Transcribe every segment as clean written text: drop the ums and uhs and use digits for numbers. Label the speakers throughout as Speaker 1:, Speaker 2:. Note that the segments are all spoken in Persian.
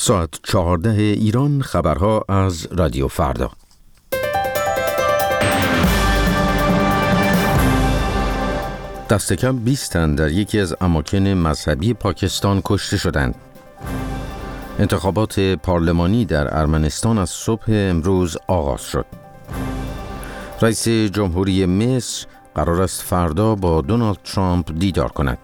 Speaker 1: ساعت 14 ایران، خبرها از رادیو فردا. دست کم 20 تن در یکی از اماکن مذهبی پاکستان کشته شدند. انتخابات پارلمانی در ارمنستان از صبح امروز آغاز شد. رئیس جمهوری مصر قرار است فردا با دونالد ترامپ دیدار کند.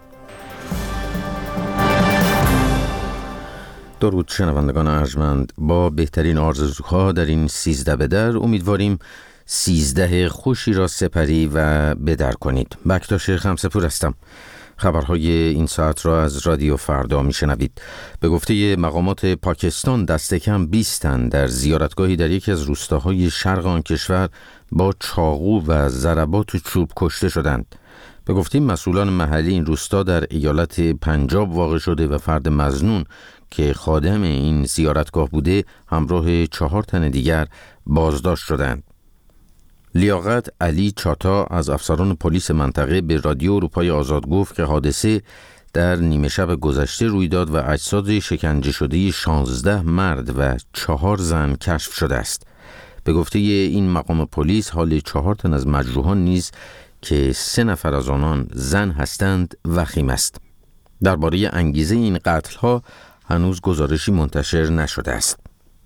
Speaker 1: درود شنوندگان ارجمند، با بهترین آرزوها در این 13 بدر امیدواریم 13 خوشی را سپری و بدر کنید. بکتاش خمسپور هستم. خبرهای این ساعت را از رادیو فردا میشنوید. به گفته مقامات پاکستان دست کم 20 تن در زیارتگاهی در یکی از روستاهای شرق آن کشور با چاقو و ضربات چوب کشته شدند. به گفته مسئولان محلی این روستا در ایالت پنجاب واقع شده و فرد مظنون که خادم این زیارتگاه بوده همراه 4 تن دیگر بازداشت شدند. لیاقت علی چاتا از افسران پلیس منطقه به رادیو اروپای آزاد گفت که حادثه در نیمه شب گذشته روی داد و اجساد شکنجه شده 16 مرد و 4 زن کشف شده است. به گفته این مقام پلیس حال 4 تن از مجروحان نیز که 3 نفر از آنان زن هستند وخیم است. درباره انگیزه این قتل‌ها هنوز گزارشی منتشر نشده است.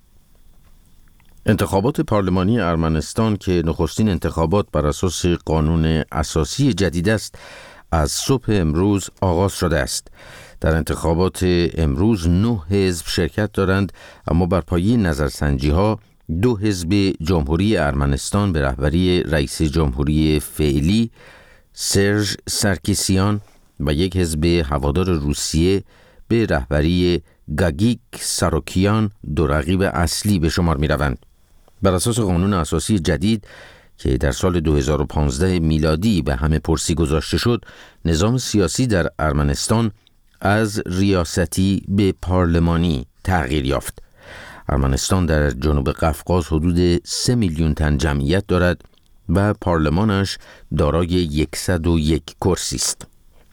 Speaker 1: انتخابات پارلمانی ارمنستان که نخستین انتخابات بر اساس قانون اساسی جدید است از صبح امروز آغاز شده است. در انتخابات امروز 9 حزب شرکت دارند، اما بر پایه نظرسنجی‌ها 2 حزب جمهوری ارمنستان به رهبری رئیس جمهوری فعلی سرژ سرکیسیان و 1 حزب هوادار روسیه به رهبری گاگیک ساروکیان 2 رقیب اصلی به شمار می روند. بر اساس قانون اساسی جدید که در سال 2015 میلادی به همه پرسی گذاشته شد، نظام سیاسی در ارمنستان از ریاستی به پارلمانی تغییر یافت. ارمنستان در جنوب قفقاز حدود 3 میلیون تن جمعیت دارد و پارلمانش دارای 101 کرسی است.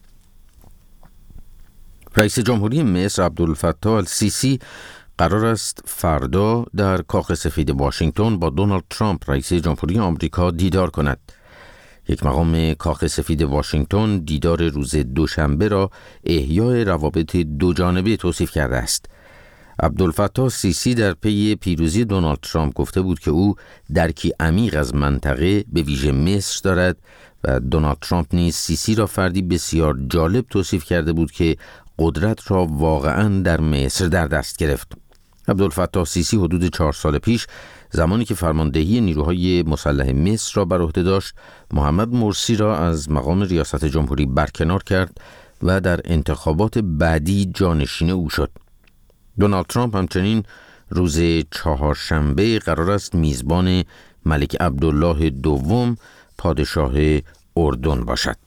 Speaker 1: رئیس جمهوری مصر عبدالفتاح السیسی قرار است فردا در کاخ سفید واشنگتن با دونالد ترامپ رئیس جمهوری آمریکا دیدار کند. یک مقام کاخ سفید واشنگتن دیدار روز دوشنبه را احیای روابط دو جانبه توصیف کرده است. عبدالفتاح السیسی در پی پیروزی دونالد ترامپ گفته بود که او درکی عمیق از منطقه به ویژه مصر دارد و دونالد ترامپ نیز سیسی را فردی بسیار جالب توصیف کرده بود که قدرت را واقعاً در مصر در دست گرفت. عبدالفتاح السیسی حدود 4 سال پیش زمانی که فرماندهی نیروهای مسلح مصر را بر عهده داشت، محمد مرسی را از مقام ریاست جمهوری برکنار کرد و در انتخابات بعدی جانشین او شد. دونالد ترامپ همچنین روز چهارشنبه قرار است میزبان ملک عبدالله دوم پادشاه اردن باشد.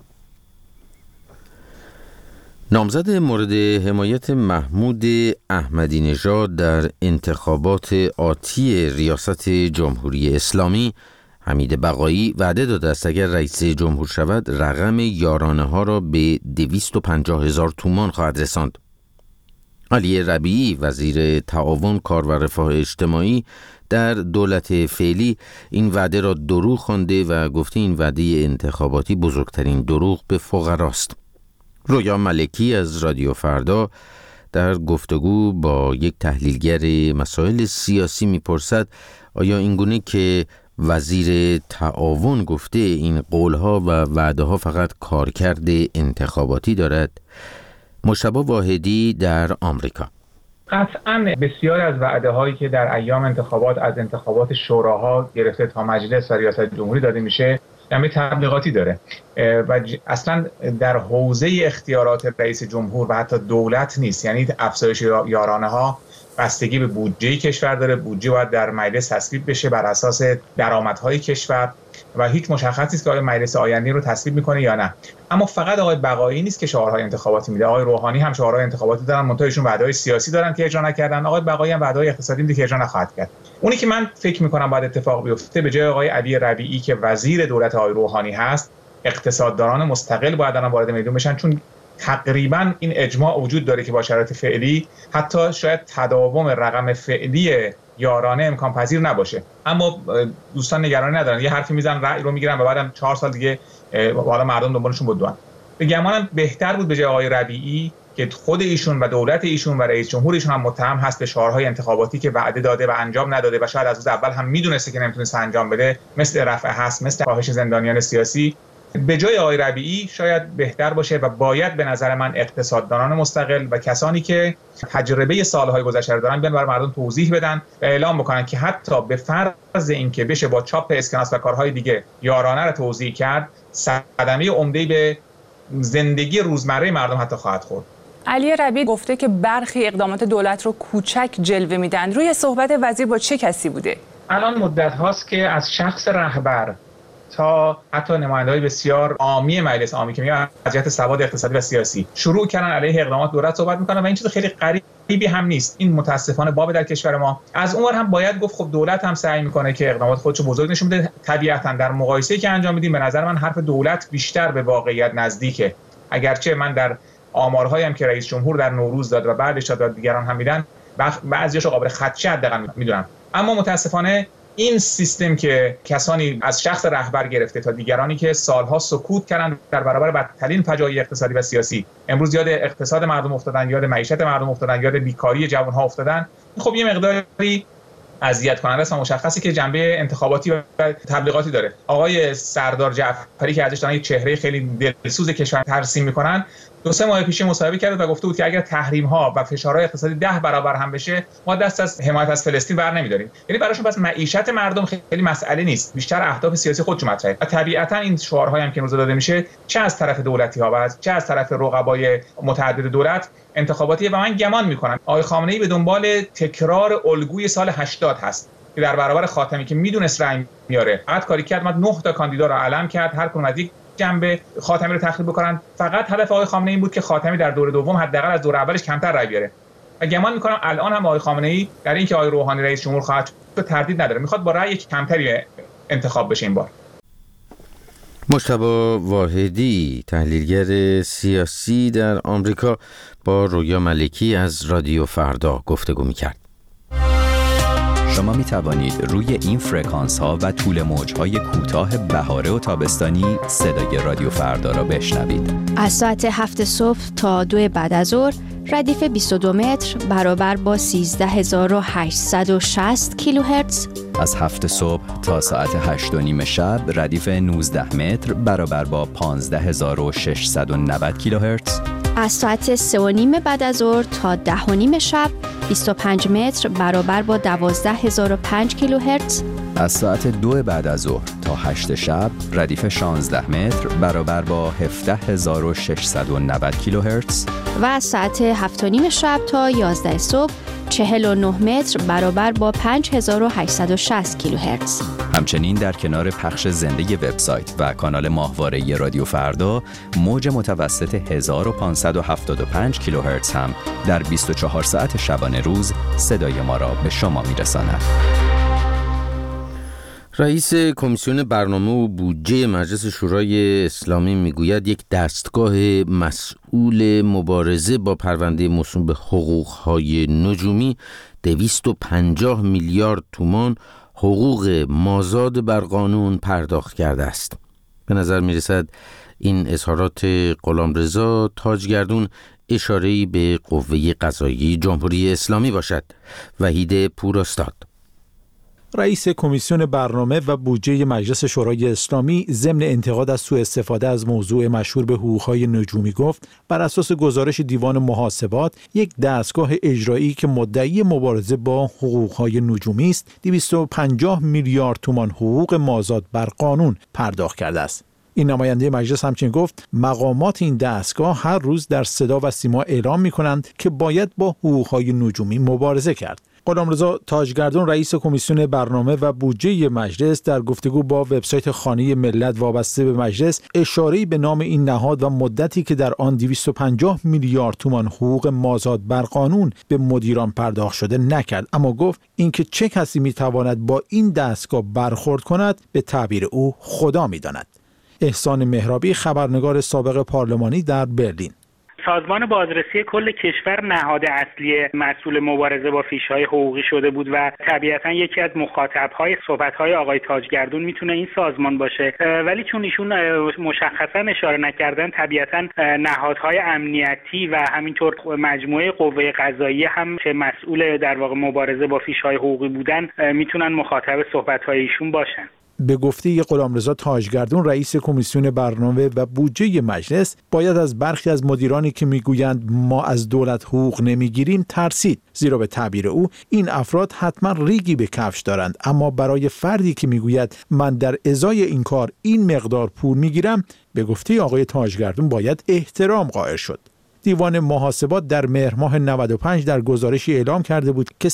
Speaker 1: نامزد مورد حمایت محمود احمدی نژاد در انتخابات آتی ریاست جمهوری اسلامی حمید بقایی وعده داده است اگر رئیس جمهور شود رقم یارانه ها را به 250,000 تومان خواهد رساند. علی ربیعی وزیر تعاون کار و رفاه اجتماعی در دولت فعلی این وعده را دروغ خوانده و گفته این وعده انتخاباتی بزرگترین دروغ به فقراست. رویا ملکی از رادیو فردا در گفتگو با یک تحلیلگر مسائل سیاسی میپرسد آیا اینگونه که وزیر تعاون گفته این قولها و وعده ها فقط کارکرد انتخاباتی دارد؟ مجتبی واحدی در آمریکا:
Speaker 2: قطعاً بسیار از وعده هایی که در ایام انتخابات از انتخابات شوراها گرفته تا مجلس و ریاست جمهوری داده میشه جنبه تبلیغاتی داره و اصلا در حوزه اختیارات رئیس جمهور و حتی دولت نیست. یعنی افزایش یارانه ها بستگی به بودجه کشور داره. بودجه باید در مجلس تصویب بشه بر اساس درآمدهای کشور و هیچ مشخص نیست که آیا مجلس آینده رو تصویب میکنه یا نه. اما فقط آقای بقایی نیست که شعارهای انتخاباتی میده، آقای روحانی هم شعارهای انتخاباتی دارن، منتها ایشون وعده‌های سیاسی دارن که اجرا نکردن. آقای بقایی هم وعده‌های اقتصادی میده که اجرا نخواهد کرد. اونی که من فکر میکنم باید اتفاق بیفته به جای آقای علی ربیعی که وزیر دولت آقای روحانی هست، اقتصاددانان مستقل باید الان وارد میدون بشن، چون تقریبا این اجماع وجود داره که با شرایط فعلی حتی شاید تداوم رقم فعلی یارانه امکان پذیر نباشه. اما دوستان نگرانی ندارن، یه حرفی میزنن رأی رو میگیرن و بعدم 4 سال دیگه حالا مردم دنبالشون بدون. به گمانم بهتر بود به جای آقای ربیعی که خود ایشون و دولت ایشون و رئیس جمهور ایشون هم متهم هست به شعارهای انتخاباتی که وعده داده و انجام نداده و شاید از روز اول هم میدونسته که نمیتونست انجام بده، مثل رفع هست، مثل کاهش زندانیان سیاسی. به جای آقای ربیعی شاید بهتر باشه و باید به نظر من اقتصاددانان مستقل و کسانی که تجربه سالهای گذشته دارن بیان برای مردم توضیح بدن و اعلام بکنن که حتی به فرض اینکه بشه با چاپ اسکناس و کارهای دیگه یارانه رو توضیح کرد، صدمه عمده‌ای به زندگی روزمره مردم حتی خواهد خورد.
Speaker 3: علی ربیعی گفته که برخی اقدامات دولت رو کوچک جلوه میدن. روی صحبت وزیر با چه کسی بوده؟
Speaker 2: الان مدت هاست که از شخص رهبر تا حتی نماینده‌های بسیار عامی مجلس عامی که میگن وضعیت سواد اقتصادی و سیاسی شروع کردن علیه اقدامات دولت صحبت میکنن و این چیز خیلی غریبی هم نیست. این متاسفانه باب در کشور ما. از اونور هم باید گفت خب دولت هم سعی میکنه که اقدامات خودشو بزرگ نشون بده. طبیعتا در مقایسه‌ای که انجام میدیم به نظر من حرف دولت بیشتر به واقعیت نزدیکه. اگرچه من در آمارهایی هم که رئیس جمهور در نوروز داد و بعدش داد دیگران هم میدن بعضیاشو قابل خدشه حداقل میدونم، اما متاسفانه این سیستم که کسانی از شخص رهبر گرفته تا دیگرانی که سالها سکوت کردن در برابر بدترین فجایع اقتصادی و سیاسی، امروز یاد اقتصاد مردم افتادن، یاد معیشت مردم افتادن، یاد بیکاری جوانها افتادن، خب یه مقداری اذیت کننده است و مشخصی که جنبه انتخاباتی و تبلیغاتی داره. آقای سردار جعفری که ازش دارن یک چهره خیلی دلسوز کشور ترسیم میکنن، 2-3 ماه پیش مصاحبه کرد و گفته بود که اگر تحریم ها و فشارهای اقتصادی 10 برابر هم بشه ما دست از حمایت از فلسطین بر نمیداریم. یعنی براشون پس معیشت مردم خیلی مسئله نیست، بیشتر اهداف سیاسی خودشون مطرحه. و طبیعتا این شعارهایی هم که امروز داده میشه چه از طرف دولتی ها و چه از طرف رقبای متعدد دولت انتخاباتیه و من گمان میکنم آقای خامنه‌ای به دنبال تکرار الگوی سال 80 هست که در برابر خاتمی که میدونست رأی میاره فقط کاری کرد، 9 تا کاندیدا رو علم کرد، هر کدوم از یک جنبه خاتمی رو تخریب بکنن. فقط هدف آقای خامنه‌ای این بود که خاتمی در دور دوم حداقل از دور اولش کمتر رأی بیاره. و گمان میکنم الان هم آقای خامنه‌ای در اینکه آقای روحانی رئیس جمهور خواهد شد تردید نداره، میخواد با رأی کمتری انتخاب بشه این بار.
Speaker 1: مجتبی واحدی، تحلیلگر سیاسی در آمریکا، با رویا ملکی از رادیو فردا گفتگو می‌کرد.
Speaker 4: شما می توانید روی این فرکانس ها و طول موج های کوتاه بهاره و تابستانی صدای رادیو فردا را بشنوید.
Speaker 5: از ساعت 7 صبح تا 2 بعد از ظهر ردیف 22 متر برابر با 13860 کیلوهرتز.
Speaker 4: از 7 صبح تا ساعت 8:30 شب ردیف 19 متر برابر با 15690 کیلوهرتز.
Speaker 5: از ساعت 3:30 بعد از ظهر تا 10:30 شب 25 متر برابر با 12005 کیلوهرتز.
Speaker 4: از ساعت 2 بعد از ظهر تا 8 شب ردیف 16 متر برابر با 17690 کیلوهرتز.
Speaker 5: و از ساعت 7:30 شب تا 11 صبح 49 متر برابر با 5860 کیلوهرتز.
Speaker 4: همچنین در کنار پخش زنده وبسایت و کانال ماهواره رادیو فردا، موج متوسط 1575 کیلوهرتز هم در 24 ساعت شبانه روز صدای ما را به شما میرساند.
Speaker 1: رئیس کمیسیون برنامه و بودجه مجلس شورای اسلامی میگوید یک دستگاه مسئول مبارزه با پرونده موسوم به حقوق‌های نجومی 250 میلیارد تومان حقوق مازاد بر قانون پرداخت کرده است. به نظر میرسد این اظهارات غلامرضا تاجگردون اشاره‌ای به قوه قضاییه جمهوری اسلامی باشد. وحید پوراستاد،
Speaker 6: رئیس کمیسیون برنامه و بودجه مجلس شورای اسلامی، ضمن انتقاد از سوء استفاده از موضوع مشهور به حقوق‌های نجومی گفت بر اساس گزارش دیوان محاسبات یک دستگاه اجرایی که مدعی مبارزه با حقوق‌های نجومی است 250 میلیارد تومان حقوق مازاد بر قانون پرداخت کرده است. این نماینده مجلس همچنین گفت مقامات این دستگاه هر روز در صدا و سیما اعلام می‌کنند که باید با حقوق‌های نجومی مبارزه کرد. غلامرضا تاجگردون، رئیس کمیسیون برنامه و بودجه مجلس، در گفتگو با وبسایت خانه ملت وابسته به مجلس اشاره‌ای به نام این نهاد و مدتی که در آن 250 میلیارد تومان حقوق مازاد بر قانون به مدیران پرداخت شده نکرد، اما گفت اینکه چه کسی میتواند با این دستگاه برخورد کند به تعبیر او خدا میداند. احسان مهرابی، خبرنگار سابق پارلمانی در برلین:
Speaker 7: سازمان بازرسی کل کشور نهاد اصلی مسئول مبارزه با فیش‌های حقوقی شده بود و طبیعتاً یکی از مخاطب‌های صحبت‌های آقای تاجگردون میتونه این سازمان باشه، ولی چون ایشون مشخصاً اشاره نکردن، طبیعتاً نهادهای امنیتی و همینطور مجموعه قوه قضاییه هم که مسئول در واقع مبارزه با فیش‌های حقوقی بودن میتونن مخاطب صحبت‌های ایشون باشن.
Speaker 6: به گفته غلامرضا تاجگردون رئیس کمیسیون برنامه و بودجه مجلس، باید از برخی از مدیرانی که میگویند ما از دولت حقوق نمیگیریم ترسید، زیرا به تعبیر او این افراد حتما ریگی به کفش دارند، اما برای فردی که میگوید من در ازای این کار این مقدار پول میگیرم، به گفته آقای تاجگردون باید احترام قائل شد. دیوان محاسبات در مهر ماه 95 در گزارشی اعلام کرده بود که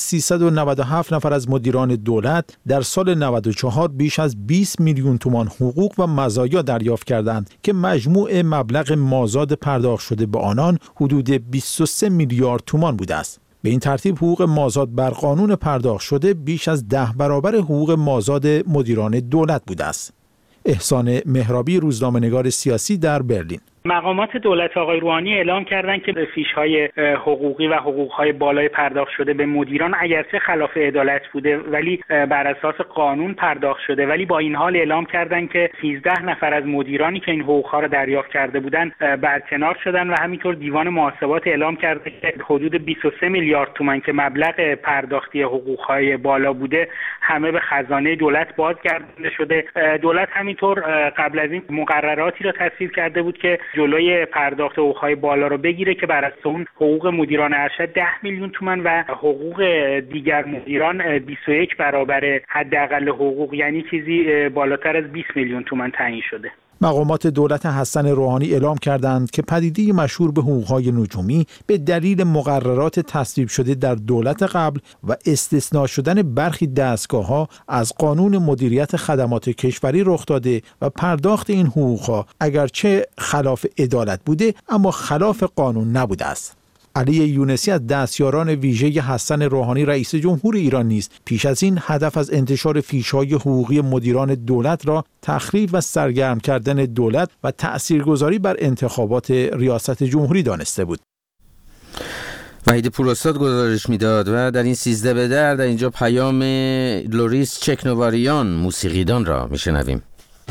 Speaker 6: 397 نفر از مدیران دولت در سال 94 بیش از 20 میلیون تومان حقوق و مزایا دریافت کردند که مجموع مبلغ مازاد پرداخت شده به آنان حدود 23 میلیارد تومان بوده است. به این ترتیب حقوق مازاد بر قانون پرداخت شده بیش از 10 برابر حقوق مازاد مدیران دولت بوده است. احسان مهرابی، روزنامه‌نگار سیاسی در برلین.
Speaker 7: مقامات دولت آقای روحانی اعلام کردند که فیش‌های حقوقی و حقوق‌های بالای پرداخت شده به مدیران اگرچه خلاف عدالت بوده ولی بر اساس قانون پرداخت شده، ولی با این حال اعلام کردند که 13 نفر از مدیرانی که این حقوق‌ها را دریافت کرده بودند برکنار شدند و همینطور دیوان محاسبات اعلام کرده که حدود 23 میلیارد تومان که مبلغ پرداختی حقوق‌های بالا بوده همه به خزانه دولت بازگردانده شده. دولت همینطور قبل از این مقرراتی را تصویب کرده بود که جلوی پرداخت حقوق‌های بالا رو بگیره که بر اساس اون حقوق مدیران ارشد 10 میلیون تومان و حقوق دیگر مدیران 21 برابر حداقل حقوق، یعنی چیزی بالاتر از 20 میلیون تومان تعیین شده.
Speaker 6: مقامات دولت حسن روحانی اعلام کردند که پدیده مشهور به حقوق‌های نجومی به دلیل مقررات تصویب شده در دولت قبل و استثناء شدن برخی دستگاه‌ها از قانون مدیریت خدمات کشوری رخ داده و پرداخت این حقوق‌ها اگرچه خلاف عدالت بوده اما خلاف قانون نبوده است. علی یونسی از دستیاران ویژه حسن روحانی رئیس جمهور ایران نیز پیش از این هدف از انتشار فیش‌های حقوقی مدیران دولت را تخریب و سرگرم کردن دولت و تأثیرگذاری بر انتخابات ریاست جمهوری دانسته بود.
Speaker 1: وحید پوراستاد گزارش میداد و در این 13 به در اینجا پیام لوریس چکنواریان موسیقیدان را میشنویم.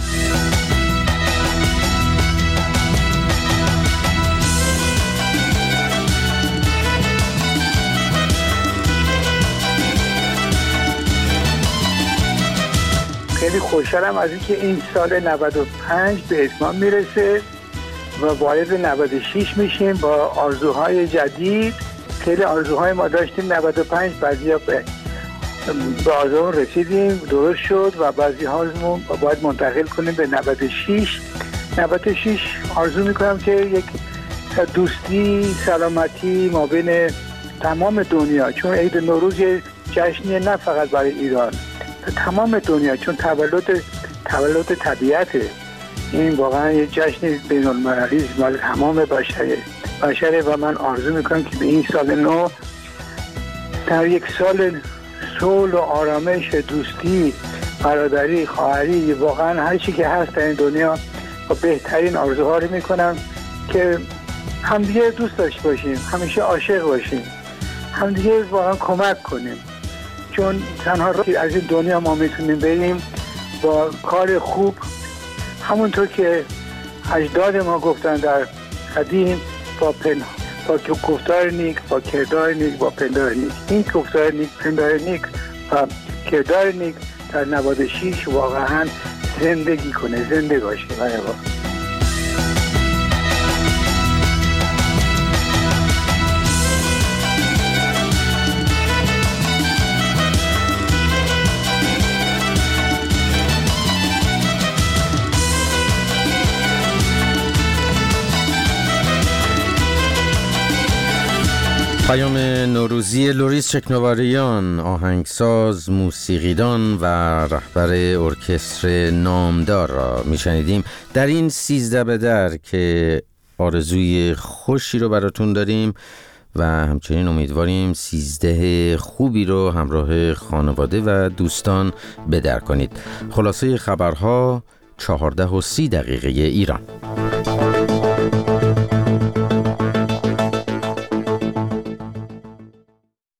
Speaker 8: خیلی خوشحالم از اینکه این سال 95 به اتمام میرسه و وارد 96 میشیم با آرزوهای جدید. خیلی آرزوهای ما داشتیم 95، بعضیا به آرزومون رسیدیم، درست شد و بعضی هامون باید منتقل کنیم به 96. 96 آرزو میکنم که یک دوستی، سلامتی ما بین تمام دنیا، چون عید نوروز جشنیه نه فقط برای ایران، تمام دنیا، چون تولد طبیعته. این واقعا یه جشن بین‌المللی مال تمام بشره و من آرزو میکنم که به این سال نو در یک سال صلح و آرامش، دوستی، برادری، خواهری، واقعا هر چی که هست در این دنیا و بهترین آرزوها رو میکنم که همدیگه دوست داشته باشیم، همیشه عاشق باشیم، همدیگه واقعا کمک کنیم، چون تنها راهی از این دنیا ما میتونیم بریم با کار خوب، همونطور که اجداد ما گفتن در قدیم، با گفتار نیک، با کردار نیک، با پندار نیک. این گفتار نیک، پندار نیک و کردار نیک در 96 واقعا زندگی کنه، زنده باشه.
Speaker 1: پیام نوروزی لوریس چکنواریان، آهنگساز، موسیقیدان و رهبر ارکستر نامدار را میشنیدیم در این 13 به در که آرزوی خوشی رو براتون داریم و همچنین امیدواریم 13 خوبی رو همراه خانواده و دوستان به در کنید. خلاصه خبرها 14:30 ایران.